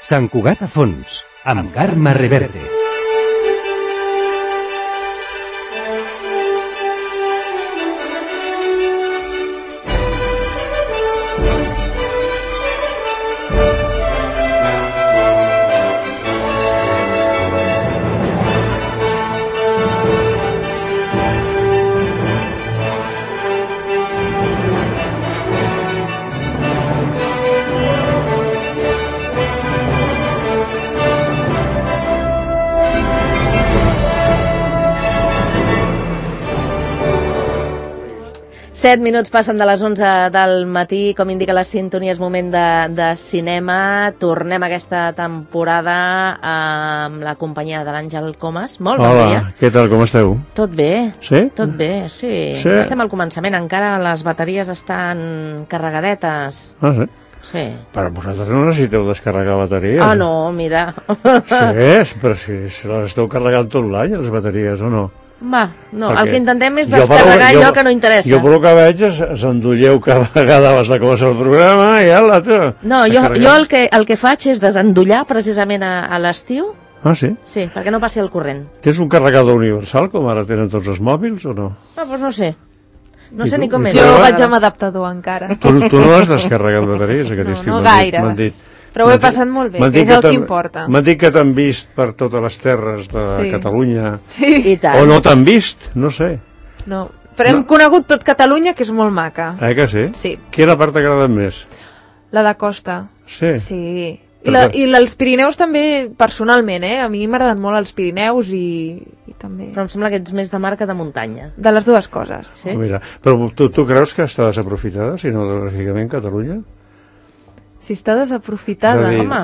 Sant Cugat a fons, amb Carme Reverte. Set minuts passen de les 11 del matí, com indica la sintonia, és moment de cinema. Tornem aquesta temporada amb la companyia de l'Àngel Comas. Molt bon dia. Hola, què tal, com esteu? Tot bé. Sí? Tot bé, sí. Estem al començament, encara les bateries estan carregadetes. Ah, sí? Sí. Però vosaltres no necessiteu descarregar bateries. Ah, no, mira. Sí, però si les esteu carregant tot l'any, les bateries, o no? Va, no, perquè el que intentem és descarregar allò que no interessa. Jo per el que veig us endolleu cada vegada abans de començar el programa i ja l'altre. No, jo el que faig és desendollar precisament a l'estiu. Ah, sí? Sí, perquè no passi el corrent. Tens un carregador universal, com ara tenen tots els mòbils, o no? Ah, doncs no sé. No sé ni com és. Jo vaig amb adaptador encara. Tu no has descarregat bateries aquest estiu? No gaires. Però ho he passat molt bé, que és el que importa. M'han dit que t'han vist per totes les terres de Catalunya. Sí. I tant. O no t'han vist, no sé. No, però hem conegut tot Catalunya, que és molt maca. Que sí? Sí. Quina part t'ha agradat més? La de costa. Sí? Sí. I els Pirineus també, personalment, A mi m'agraden molt els Pirineus i també... Però em sembla que ets més de mar que de muntanya. De les dues coses. Sí? Mira, però tu creus que està desaprofitada, cinematogràficament, Catalunya? Si està desaprofitada... Home,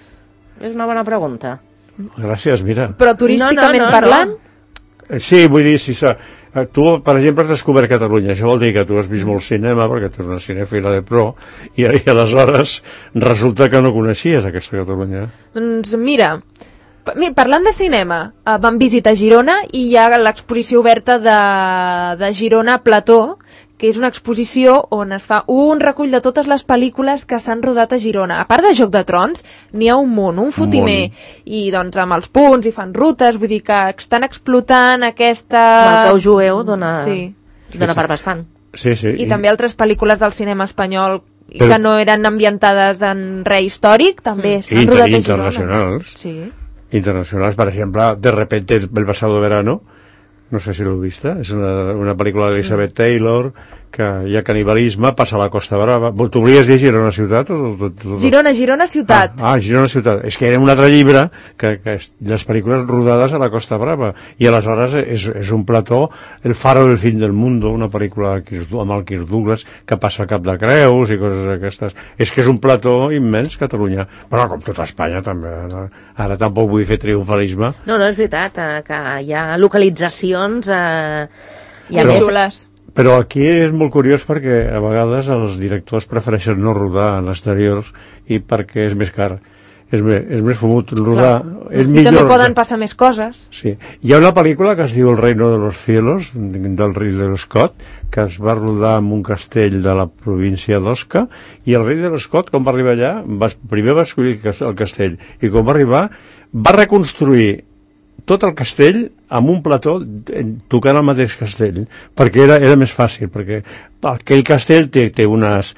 és una bona pregunta. Gràcies, mira. Però turísticament parlant... Sí, vull dir, si tu, per exemple, has descobert Catalunya. Això vol dir que tu has vist molt cinema, perquè tu ets una cinèfila de pro, i aleshores resulta que no coneixies aquesta Catalunya. Doncs mira, parlant de cinema, vam visitar Girona i hi ha l'exposició oberta de Girona Plató, que és una exposició on es fa un recull de totes les pel·lícules que s'han rodat a Girona. A part de Joc de Trons, n'hi ha un munt, un fotimer. I doncs amb els punts i fan rutes, vull dir que estan explotant aquesta... El cau jueu dona per bastant. Sí. I també altres pel·lícules del cinema espanyol que no eren ambientades en res històric, també s'han rodat a Girona. Internacionals. Sí. Internacionals, per exemple, De repente el pasado verano, no sé si l'heu vista, és una pel·lícula d'Elizabeth Taylor, que hi ha canibalisme, passa a la Costa Brava. Tu volies dir Girona Ciutat? Girona Ciutat. Girona Ciutat. És que era un altre llibre que les pel·lícules rodades a la Costa Brava. I aleshores és un plató, El faro del fin del mundo, una pel·lícula amb el Kirk Douglas, que passa a Cap de Creus i coses aquestes. És que és un plató immens, Catalunya. Però com tota Espanya, també. Ara tampoc vull fer triomfalisme. No, és veritat, que hi ha localitzacions... Però aquí és molt curiós perquè a vegades els directors prefereixen no rodar en exteriors i perquè és més car. És més fumut rodar. És millor. I també poden passar més coses. Sí. Hi ha una pel·lícula que es diu El reino de los cielos, del Ridley Scott, que es va rodar en un castell de la província d'Osca, i el Ridley Scott, quan va arribar allà, primer va escollir el castell, i quan va arribar, va reconstruir tot el castell amb un plató tocant el mateix castell, perquè era més fàcil, perquè aquell castell té unes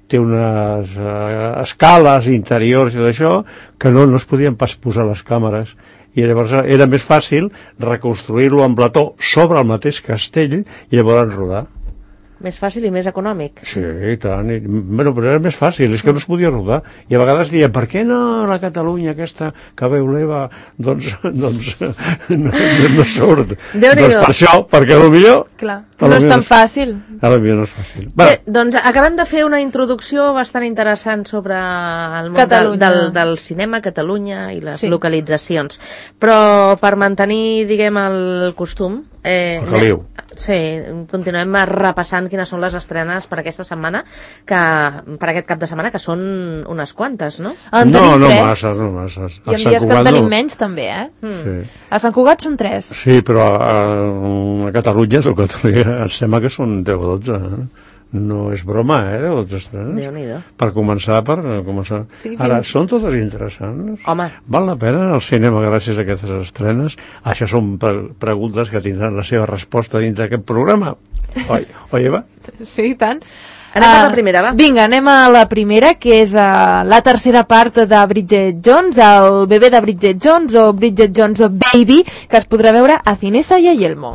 escales interiors i tot això que no es podien pas posar les càmeres, i llavors era més fàcil reconstruir-lo en plató sobre el mateix castell i llavors rodar. Més fàcil i més econòmic. Sí, i tant. Però era més fàcil, és que no es podia rodar. I a vegades deia, per què no la Catalunya aquesta que veu l'Eva, doncs no surt. Doncs per això, perquè potser... Clar, no és tan fàcil. Potser no és fàcil. Bé, doncs acabem de fer una introducció bastant interessant sobre el món del cinema, Catalunya i les localitzacions. Però per mantenir, diguem, el costum... El caliu. Sí, continuem repassant quines són les estrenes per aquesta setmana, per aquest cap de setmana, que són unes quantes, no? No masses. I en dies que en tenim menys, també, Sí. A Sant Cugat són 3. Sí, però a Catalunya em sembla que són 10 o 12, no és broma, les estrenes. Déu-n'hi-do. Per començar. Sí, Ara, són totes interessants? Home. Val la pena anar al cinema gràcies a aquestes estrenes? Això són preguntes que tindran la seva resposta dintre d'aquest programa. Oi, Eva? Sí, i tant. Anem a la primera, va. Vinga, anem a la primera, que és la tercera part de Bridget Jones, el bebè de Bridget Jones, o Bridget Jones Baby, que es podrà veure a Cinesa i a Yelmo.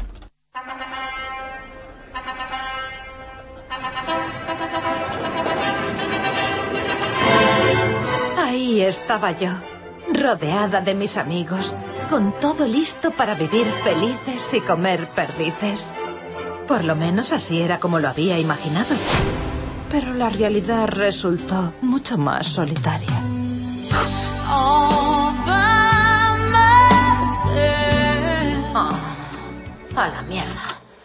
Ahí estaba yo, rodeada de mis amigos, con todo listo para vivir felices y comer perdices. Por lo menos así era como lo había imaginado. Pero la realidad resultó mucho más solitaria. Oh, a la mierda.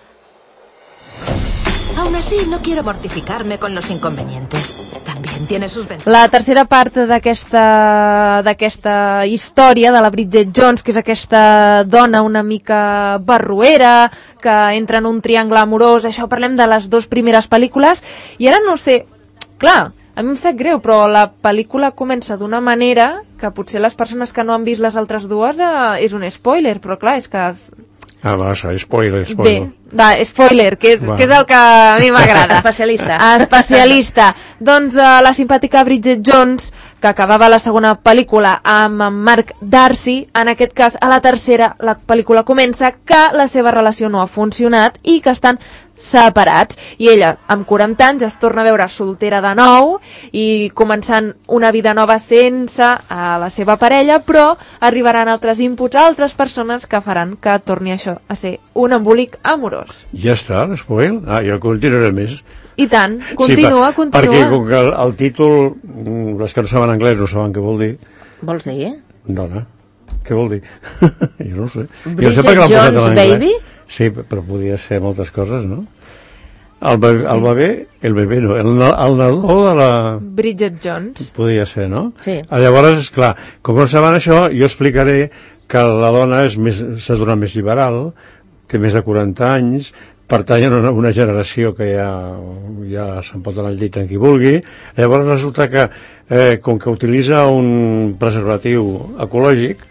Aún así, no quiero mortificarme con los inconvenientes. También tiene sus ventajas. La tercera part d'aquesta història de la Bridget Jones, que és aquesta dona una mica barruera, que entra en un triangle amorós, això parlem de les dues primeres pel·lícules, i ara no sé, clar, a mi em sap greu, però la pel·lícula comença d'una manera que potser les persones que no han vist les altres dues és un spoiler, però clar, és que... va, spoiler. Bé, va, spoiler, que és el que a mi m'agrada. Especialista. Doncs la simpàtica Bridget Jones, que acabava la segona pel·lícula amb en Mark Darcy, en aquest cas, a la tercera, la pel·lícula comença que la seva relació no ha funcionat i que estan separats, i ella amb 40 anys es torna a veure soltera de nou i començant una vida nova sense la seva parella, però arribaran altres inputs a altres persones que faran que torni això a ser un embolic amorós. Ja està, l'espoil? Jo continuaré més. I tant, continua. Perquè com que el títol, les que no saben anglès no saben què vol dir. Vols dir? Dona, què vol dir? Jo no ho sé. Bridget Jones Baby? Sí, però podia ser moltes coses, no? El bebè no, el nadó de la... Bridget Jones. Podia ser, no? Sí. Llavors, esclar, com no saben això, jo explicaré que la dona s'ha donat més liberal, té més de 40 anys, pertany a una generació que ja se'n pot anar al llit en qui vulgui. Llavors resulta que, com que utilitza un preservatiu ecològic,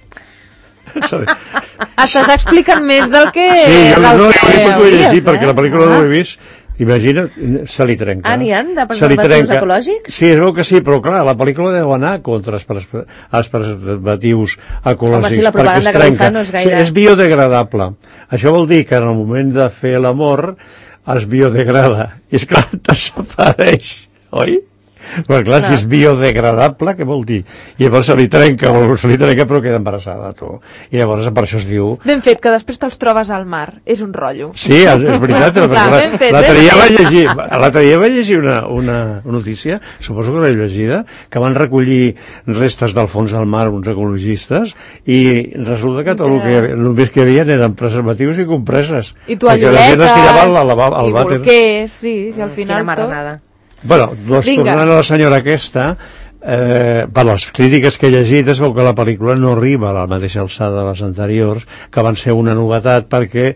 estàs explicant més del que... Sí, jo ho he llegit perquè la pel·lícula no l'he vist. Imagina, se li trenca. N'hi ha de preservatius ecològics? Sí, es veu que sí, però clar, la pel·lícula deu anar contra els preservatius ecològics. Home, sí, la propaganda que li fa no és gaire... Sí, és biodegradable. Això vol dir que en el moment de fer l'amor es biodegrada. I esclar, desapareix, oi? Però clar, si és biodegradable, què vol dir? I llavors se li trenca però queda embarassada, tu. I llavors per això es diu... Ben fet, que després te'ls trobes al mar. És un rotllo. Sí, és veritat, perquè l'altre dia vaig llegir una notícia, suposo que l'he llegida, que van recollir restes del fons del mar uns ecologistes i resulta que tot el que només que hi havia eren preservatius i compreses. I toalloletes, i bolquers, sí, al final tot. Bueno, tornant a la senyora aquesta, per les crítiques que he llegit es veu que la pel·lícula no arriba a la mateixa alçada de les anteriors, que van ser una novetat perquè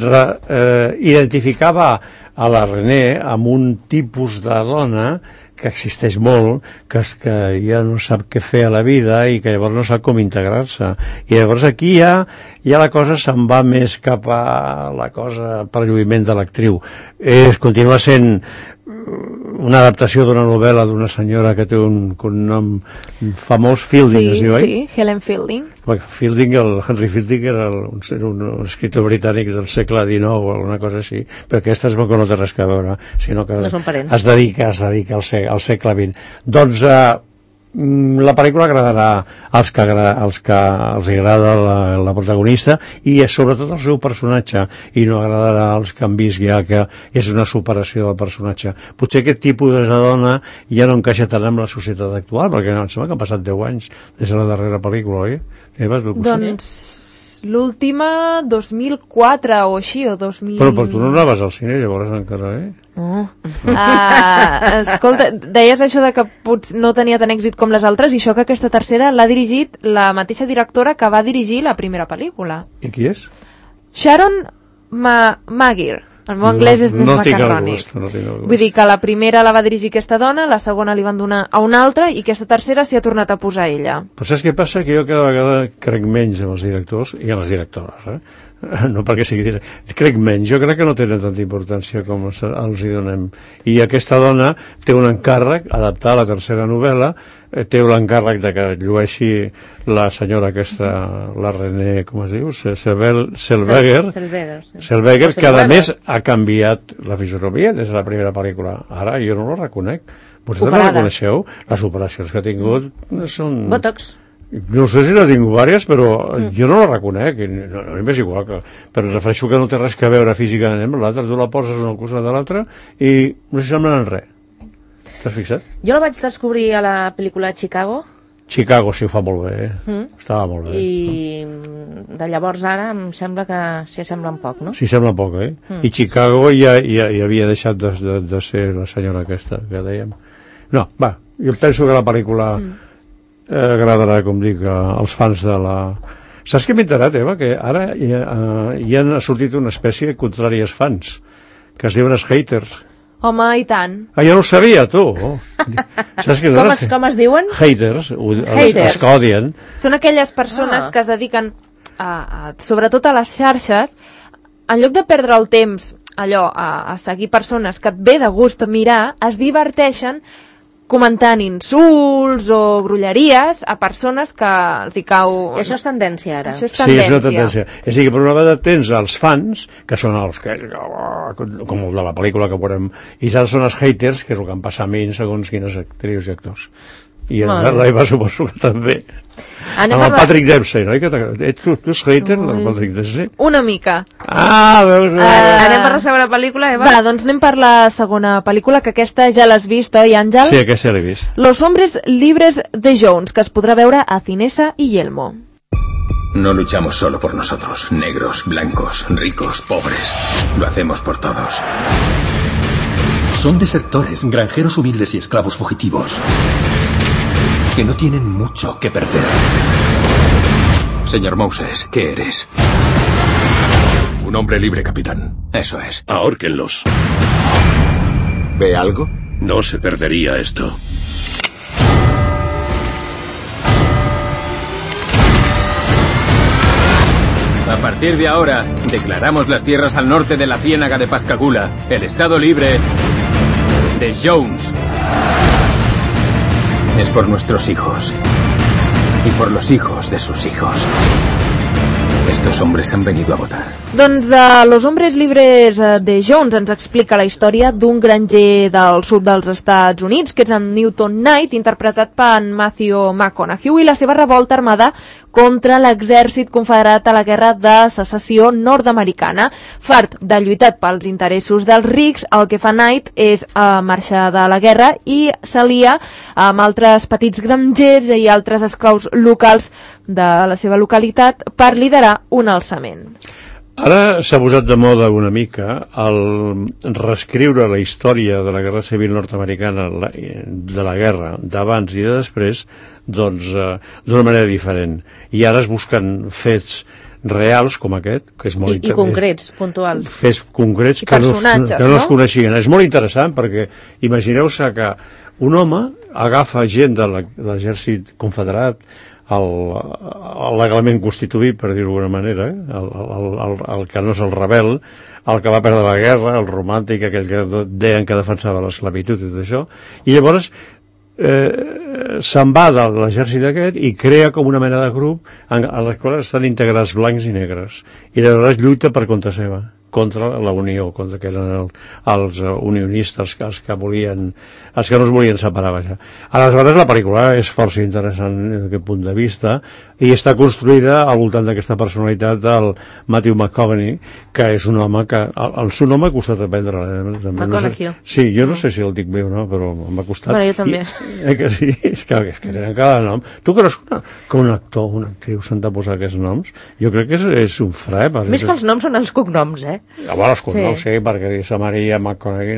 identificava a la René amb un tipus de dona que existeix molt, que ja no sap què fer a la vida i que llavors no sap com integrar-se. I llavors aquí ja la cosa se'n va més cap a la cosa per lluïment de l'actriu. Continua sent una adaptació d'una novel·la d'una senyora que té un nom famós, Fielding, es diu, oi? Sí, Helen Fielding. Henry Fielding era un escriptor britànic del segle XIX o alguna cosa així, però aquesta es veu que no té res a veure, sinó que es dedica al segle XX. Doncs la pel·lícula agradarà als que els agrada la protagonista i sobretot el seu personatge, i no agradarà als que han vist ja que és una superació del personatge. Potser aquest tipus de dona ja no encaixa tant amb la societat actual, perquè em sembla que han passat 10 anys des de la darrera pel·lícula, oi? Doncs l'última 2004 o així, o 2000... Però tu no anaves al cine llavors encara, escolta, deies això de que no tenia tant èxit com les altres, i això que aquesta tercera l'ha dirigit la mateixa directora que va dirigir la primera pel·lícula. I qui és? Sharon Maguire. El meu anglès és més macarrònic. No tinc el gust. Vull dir que la primera la va dirigir aquesta dona, la segona li van donar a una altra i aquesta tercera s'hi ha tornat a posar ella. Però saps què passa? Que jo cada vegada crec menys en els directors i en les directores, no perquè sigui director. Crec menys, jo crec que no tenen tanta importància com els hi donem. I aquesta dona té un encàrrec, adaptar la tercera novel·la, té l'encàrrec de que llueixi la senyora aquesta, la René, com es diu? Zellweger, que a més ha canviat la fisonomia des de la primera pel·lícula. Ara jo no la reconec. Vosaltres la reconeixeu? Les operacions que ha tingut són... Botox. No sé si n'ha tingut diverses, però jo no la reconec. No m'és igual. Però refereixo que no té res a veure físicament amb l'altre. Tu la poses una cosa de l'altra i no s'hi semblen en res. T'has fixat? Jo la vaig descobrir a la pel·lícula Chicago. Chicago sí, ho fa molt bé, Estava molt bé. I de llavors ara em sembla que s'hi semblen poc, no? S'hi sembla poc, I Chicago ja havia deixat de ser la senyora aquesta que dèiem. No, va, jo penso que la pel·lícula agradarà, com dic, als fans de la... Saps què m'ha enterat, Eva? Que ara hi ha sortit una espècie de contràries fans, que es diuen els haters. Home, i tant. Jo no ho sabia, tu. Saps què com es diuen? Haters, els que odien. Són aquelles persones que es dediquen, sobretot a les xarxes, en lloc de perdre el temps allò a seguir persones que et ve de gust mirar, es diverteixen comentant insults o brolleries a persones que els hi cau... I això és tendència, ara. Això és tendència. Sí, és una tendència. És a dir, que per una vegada tens els fans, que són els que... com el de la pel·lícula que veurem, i ja són els haters, que és el que em passa a mi en segons quines actrius i actors. I l'Eva suposo que també. Amb el Patrick Dempsey, no? Tu ets hater del Patrick Dempsey? Una mica. Veus? Anem per la segona pel·lícula, Eva? Va, doncs anem per la segona pel·lícula, que aquesta ja l'has vist, oi, Àngel? Sí, aquesta l'he vist. Los hombres libres de Jones, que es podrà veure a Cinesa y Yelmo. No luchamos solo por nosotros, negros, blancos, ricos, pobres. Lo hacemos por todos. Son desertores, granjeros humildes y esclavos fugitivos, que no tienen mucho que perder. Señor Moses, ¿qué eres? Un hombre libre, capitán. Eso es. Ahórquenlos. ¿Ve algo? No se perdería esto. A partir de ahora, declaramos las tierras al norte de la ciénaga de Pascagoula, el estado libre de Jones. Es por nuestros hijos y por los hijos de sus hijos. Estos hombres han venido a votar. Doncs Los hombres libres de Jones ens explica la història d'un granger del sud dels Estats Units, que és en Newton Knight, interpretat per en Matthew McConaughey, i la seva revolta armada contra l'exèrcit confederat a la guerra de secessió nord-americana. Fart de lluitar pels interessos dels rics, el que fa Knight és marxar de la guerra i s'alia amb altres petits grangers i altres esclaus locals de la seva localitat per liderar un alçament. Ara s'ha posat de moda una mica el reescriure la història de la Guerra Civil nord-americana, de la guerra d'abans i de després, doncs d'una manera diferent. I ara es busquen fets reals com aquest, que és molt i concrets, puntuals. Fets concrets que no es coneixien. És molt interessant perquè imagineu-se que un home agafa gent de l'exèrcit confederat, legalment constituït, per dir-ho d'alguna manera, el que no és el rebel, el que va perdre la guerra, el romàntic, aquell que deien que defensava l'esclavitud i tot això, i llavors se'n va de l'exèrcit aquest i crea com una mena de grup en el qual estan integrats blancs i negres, i llavors lluita per compte seva, contra la Unió, contra que eren els unionistes, els que no es volien separar. Aleshores la pel·lícula és força interessant des d'aquest punt de vista i està construïda al voltant d'aquesta personalitat del Matthew McConaughey, que és un home que el seu nom m'ha costat aprendre. McConaughey. Sí, jo no sé si el dic bé o no, però m'ha costat. Bueno, jo també. Que sí, és que tenen cada nom. Tu creus que un actor o una actriu s'han de posar aquests noms? Jo crec que és un fre. Més que els noms són els cognoms, Bueno, els cognoms, sí, perquè dius a Maria McConaughey,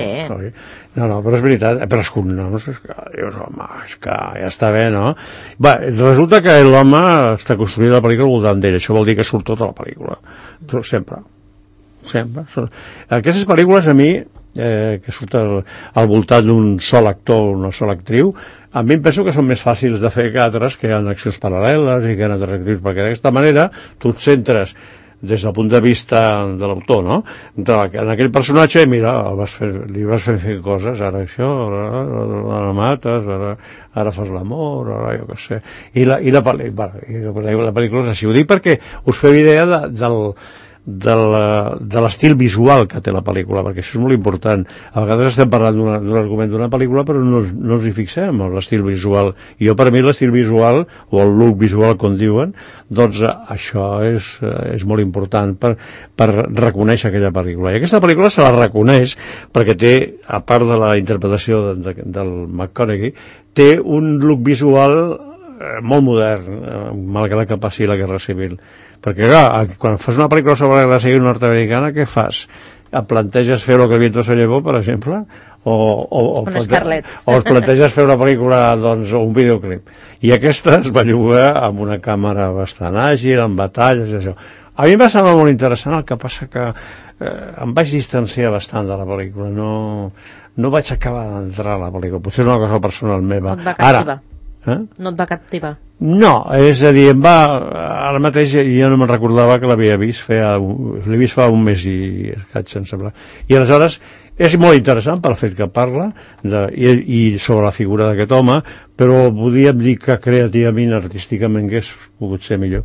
no, però és veritat, però els cognoms, és que ja està bé, no? Va, resulta que l'home està construït la pel·lícula al voltant d'ell, això vol dir que surt tota la pel·lícula, sempre. Sembla. Aquestes pel·lícules a mi, que surt al voltant d'un sol actor o una sola actriu, a mi em penso que són més fàcils de fer que altres, que hi ha accions paral·leles i que hi ha altres actrius, perquè d'aquesta manera tu et centres des del punt de vista de l'autor, no? En aquell personatge, mira, li vas fer coses, ara això, ara mates, ara fas l'amor, ara jo què sé. I la pel·lícula és així. Ho dic perquè us feu idea de l'estil visual que té la pel·lícula, perquè això és molt important. A vegades estem parlant d'un argument d'una pel·lícula, però no us hi fixem, l'estil visual. Jo, per mi, l'estil visual, o el look visual, com diuen, doncs això és molt important per reconèixer aquella pel·lícula. I aquesta pel·lícula se la reconeix perquè té, a part de la interpretació del McConaughey, té un look visual molt modern, malgrat que passi la Guerra Civil. Perquè, clar, quan fas una pel·lícula sobre la Guerra Civil nord-americana, què fas? Et planteges fer Lo que el viento se llevó, per exemple? O et planteges fer una pel·lícula, doncs, o un videoclip? I aquesta es va llogar amb una càmera bastant àgil, amb batalles i això. A mi em va semblar molt interessant, el que passa que em vaig distanciar bastant de la pel·lícula. No vaig acabar d'entrar a la pel·lícula. Potser és una cosa personal meva. No et va captivar? No et va captivar? No, és a dir, ara mateix jo no me'n recordava que l'havia vist l'he vist fa un mes i escaig, em sembla. I aleshores és molt interessant pel fet que parla i sobre la figura d'aquest home, però podríem dir que creativament, artísticament, hagués pogut ser millor.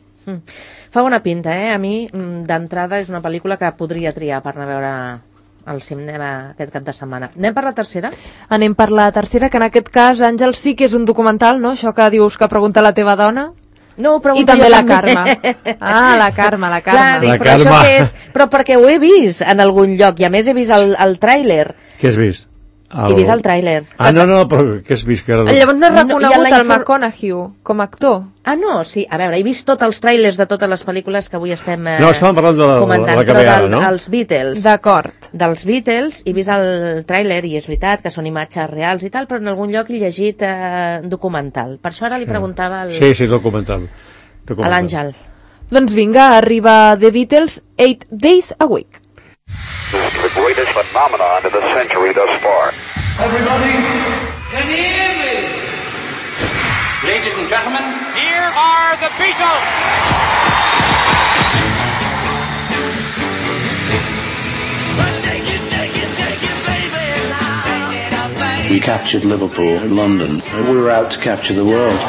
Fa bona pinta, A mi, d'entrada, és una pel·lícula que podria triar per anar a veure al cinema aquest cap de setmana. Anem per la tercera? Anem per la tercera, que en aquest cas, Àngel, sí que és un documental, no? Això que dius que pregunta la teva dona. No, ho pregunto I també la també. Carme. Ah, la Carme. Clar, dic, però això què és? Però perquè ho he vist en algun lloc, i a més he vist el tràiler. Què has vist? He vist el tràiler. No, però què has vist? Llavors no has reconegut el McConaughey com a actor? No, sí, a veure, he vist tots els tràilers de totes les pel·lícules que avui estem estàvem parlant de la que ve ara, no? Els Beatles. D'acord. Dels Beatles, he vist el tràiler i és veritat que són imatges reals i tal, però en algun lloc he llegit documental. Per això ara li preguntava Sí, documental. A l'Àngel. Doncs vinga, arriba The Beatles, 8 Days a Week. This is the greatest phenomenon of the century thus far. Everybody, can you hear me? Ladies and gentlemen, here are the Beatles! We captured Liverpool, London. We were out to capture the world.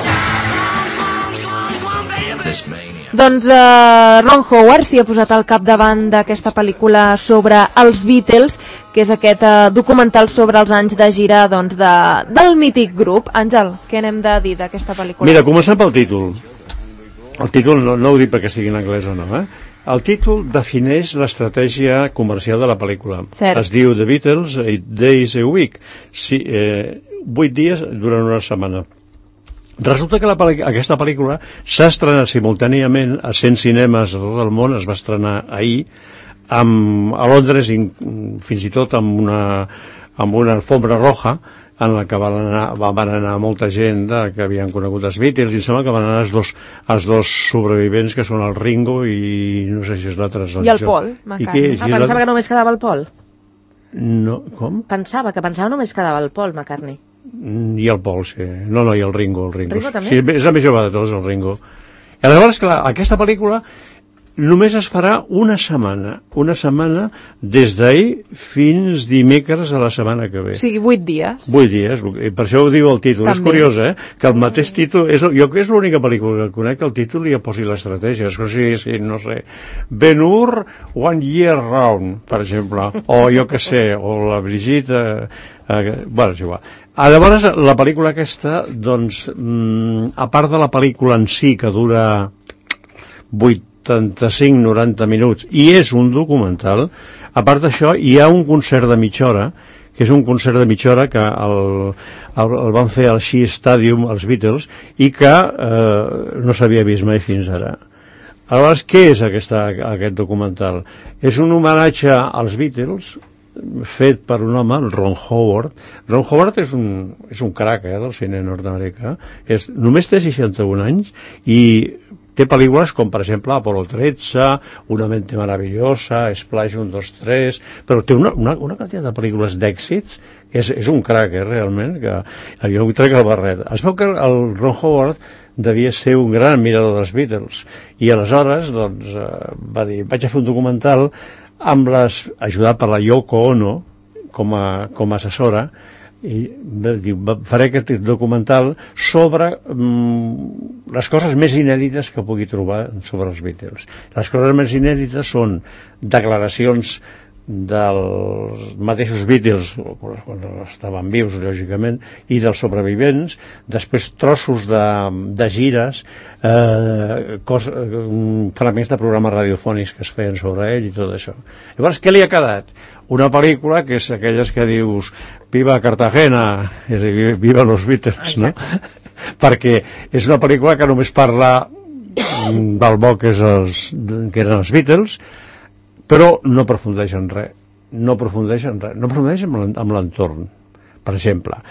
Doncs Ron Howard s'hi ha posat al capdavant d'aquesta pel·lícula sobre els Beatles, que és aquest documental sobre els anys de gira del mític grup. Àngel, què n'hem de dir d'aquesta pel·lícula? Mira, començant pel títol. El títol no ho dic perquè sigui en anglès o no, El títol defineix l'estratègia comercial de la pel·lícula. Cert. Es diu The Beatles, 8 Days a Week. 8 dies durant una setmana. Resulta que aquesta pel·lícula s'ha estrenat simultàniament a 100 cinemes a tot el món, es va estrenar ahir, a Londres, fins i tot amb una alfombra roja, en la que van anar molta gent que havien conegut els Beatles, i em sembla que van anar els dos sobrevivents, que són el Ringo i no sé si és l'altre. I el Paul McCartney. Pensava que només quedava el Paul. No, com? Pensava només quedava el Paul McCartney. I el Paul, sí. No, i el Ringo. Ringo també? Sí, és el més jove de tots, el Ringo. I aleshores, clar, aquesta pel·lícula només es farà una setmana des d'ahir fins dimecres de la setmana que ve. O sigui, 8 dies. 8 dies, i per això ho diu el títol. També. És curiós, que el mateix títol, jo crec que és l'única pel·lícula que conec que el títol li posi l'estratègia. És com si, no sé, Ben-Hur One Year Round, per exemple, o jo què sé, o la Brigitte, bueno, és igual. Llavors, la pel·lícula aquesta, doncs, a part de la pel·lícula en si, que dura 85-90 minuts, i és un documental, a part d'això, hi ha un concert de mitja hora, que és un concert de mitja hora que el van fer al Shea Stadium, els Beatles, i que no s'havia vist mai fins ara. Aleshores, què és aquest documental? És un homenatge als Beatles, fet per un home, el Ron Howard. Ron Howard és un crac del cine nord-americà. Només té 61 anys i té pel·lícules com, per exemple, Apolo 13, Una mente maravillosa, Splash 1, 2, 3, però té una quantitat de pel·lícules d'èxits que és un crac, realment, que jo vull treure el barret. Es veu que el Ron Howard devia ser un gran admirador dels Beatles, i aleshores doncs, va dir, vaig a fer un documental ajudat per la Yoko Ono com a assessora, i diu, faré aquest documental sobre les coses més inèdites que pugui trobar sobre els Beatles. Les coses més inèdites són declaracions dels mateixos Beatles quan estaven vius, lògicament, i dels sobrevivents, després trossos de gires, fragments de programes radiofònics que es feien sobre ell i tot això. Llavors, què li ha quedat? Una pel·lícula que és aquelles que dius Viva Cartagena, és a dir, Viva los Beatles, no? Perquè és una pel·lícula que només parla del bo que eren els Beatles, però no aprofundeix en res, no aprofundeix en l'entorn, per exemple.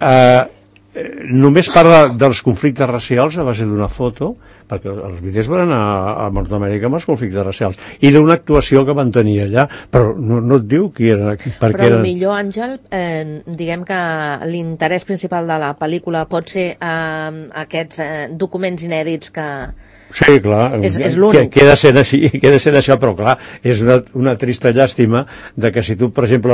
Només parla dels conflictes racials a base d'una foto, perquè els Beatles van anar a Nord-Amèrica amb els conflictes racials, i d'una actuació que van tenir allà, però no et diu qui era. Però millor, Àngel, diguem que l'interès principal de la pel·lícula pot ser aquests documents inèdits que... Sí, clar, és l'únic. Queda sent això, però clar, és una trista llàstima de que si tu, per exemple,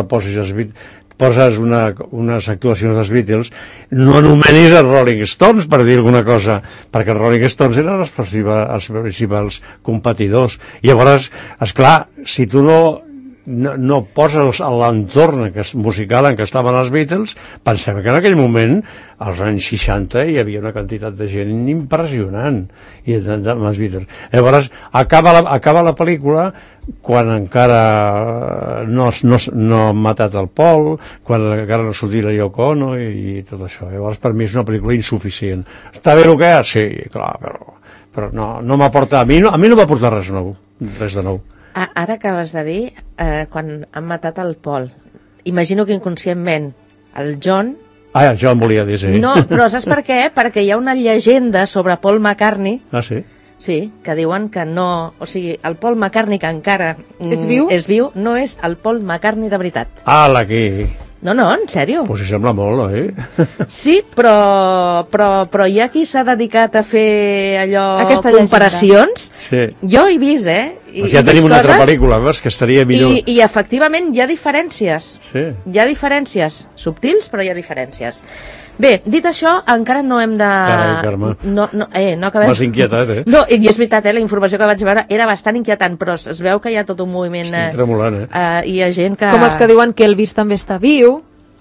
poses unes actuacions dels Beatles, no anomenis els Rolling Stones, per dir alguna cosa, perquè els Rolling Stones eren els principals competidors. I llavors, esclar, si tu no poses a l'entorn musical en què estaven els Beatles, pensem que en aquell moment, als anys 60, hi havia una quantitat de gent impressionant i amb els Beatles. Llavors, acaba la pel·lícula quan encara no han matat el Paul, quan encara no ha sortit la Yoko Ono i tot això. Llavors, per mi és una pel·lícula insuficient. Està bé el que és? Sí, clar, però no m'aporta... A mi no m'ha portat res de nou. Ara acabes de dir, quan han matat el Paul, imagino que inconscientment el John... El John volia dir, sí. No, però saps per què? Perquè hi ha una llegenda sobre Paul McCartney. Ah, sí? Sí, que diuen que no... O sigui, el Paul McCartney, que encara és viu, no és el Paul McCartney de veritat. Aquí... No, en sèrio. Pues si sembla molt, oi? Sí, però hi ha qui s'ha dedicat a fer allò... Aquesta comparacions. Sí. Jo he vist, O sigui, ja tenim una altra pel·lícula, que estaria millor. I efectivament hi ha diferències. Sí. Hi ha diferències. Subtils, però hi ha diferències. Bé, dit això, encara no hem de... Carai, Carme. No acabem. M'has inquietat, No, i és veritat, la informació que vaig veure era bastant inquietant, però es veu que hi ha tot un moviment... Estic tremolant, hi ha gent que... Com els que diuen que Elvis també està viu.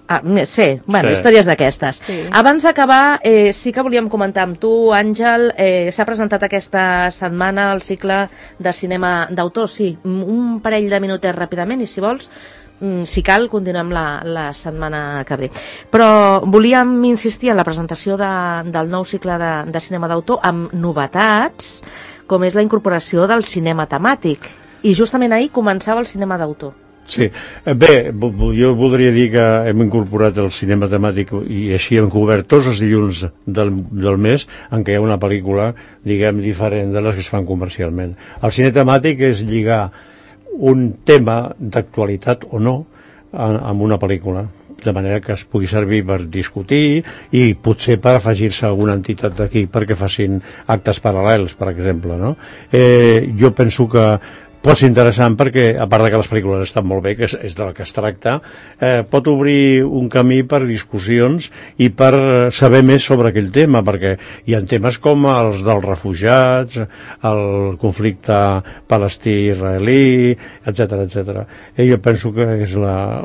Sí, històries d'aquestes. Sí. Abans d'acabar, sí que volíem comentar amb tu, Àngel, s'ha presentat aquesta setmana el cicle de cinema d'autor, sí, un parell de minutets ràpidament, i si vols, si cal, continuem la setmana que ve. Però volíem insistir en la presentació del nou cicle de cinema d'autor amb novetats, com és la incorporació del cinema temàtic. I justament ahir començava el cinema d'autor. Sí, bé, jo voldria dir que hem incorporat el cinema temàtic i així hem cobert tots els dilluns del mes en què hi ha una pel·lícula, diguem, diferent de les que es fan comercialment. El cine temàtic és lligar un tema d'actualitat o no amb una pel·lícula, de manera que es pugui servir per discutir i potser per afegir-se alguna entitat d'aquí perquè facin actes paral·lels, per exemple, no? Jo penso que pot ser interessant perquè, a part que les pel·lícules estan molt bé, que és del que es tracta, pot obrir un camí per discussions i per saber més sobre aquell tema, perquè hi ha temes com els dels refugiats, el conflicte palestí-israelí, etc. I jo penso que és la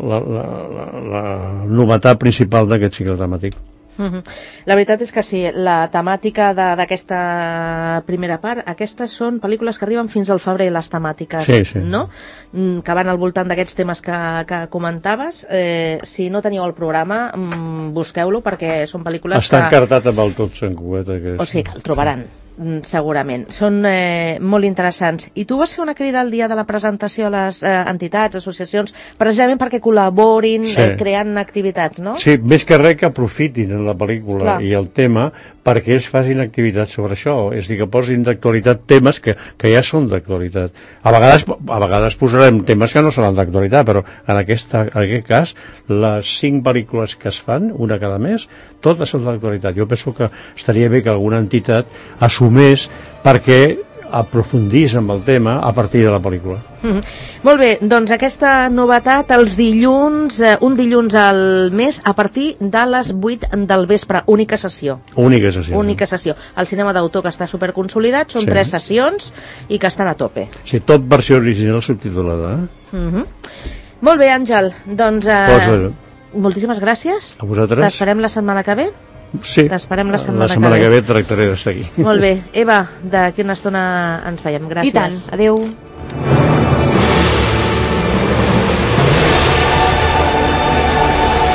novetat principal d'aquest cicle temàtic. La veritat és que sí, la temàtica d'aquesta primera part, aquestes són pel·lícules que arriben fins al febrer, les temàtiques, sí. No? Que van al voltant d'aquests temes que comentaves. Si no teniu el programa, busqueu-lo, perquè són pel·lícules Està encartat amb el Tots en Cueta. O sigui que el trobaran, segurament. Són molt interessants. I tu vas fer una crida el dia de la presentació a les entitats, associacions, precisament perquè col·laborin, creant activitats, no? Sí, més que res que aprofitin en la pel·lícula i el tema perquè ells facin activitats sobre això, és a dir, que posin d'actualitat temes que ja són d'actualitat. A vegades posarem temes que no seran d'actualitat, però en aquest cas, les 5 pel·lícules que es fan, una cada mes, totes són d'actualitat. Jo penso que estaria bé que alguna entitat assumés perquè aprofundís amb el tema a partir de la pel·lícula. Molt bé, doncs aquesta novetat els dilluns, un dilluns al mes a partir de les 8 del vespre, única sessió. Única sessió. Única sessió. El cinema d'autor que està superconsolidat, són 3 sessions i que estan a tope. Sí, tot versió original subtitulada. Molt bé, Àngel, doncs moltíssimes gràcies. A vosaltres. T'esperem la setmana que ve. Sí, t'esperem la setmana que ve tractaré d'estar aquí. Molt bé, Eva, d'aquí una estona ens veiem. Gràcies. I tant, adeu.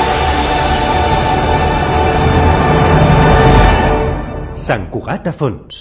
Sant Cugat a fons.